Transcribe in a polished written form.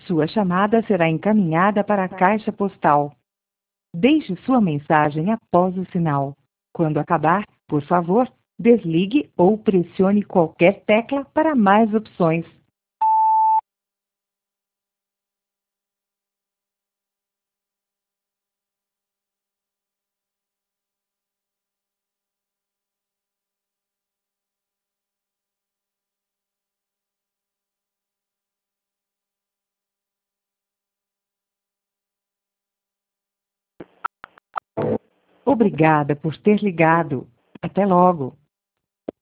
Sua chamada será encaminhada para a caixa postal. Deixe sua mensagem após o sinal. Quando acabar, por favor, desligue ou pressione qualquer tecla para mais opções. Obrigada por ter ligado. Até logo.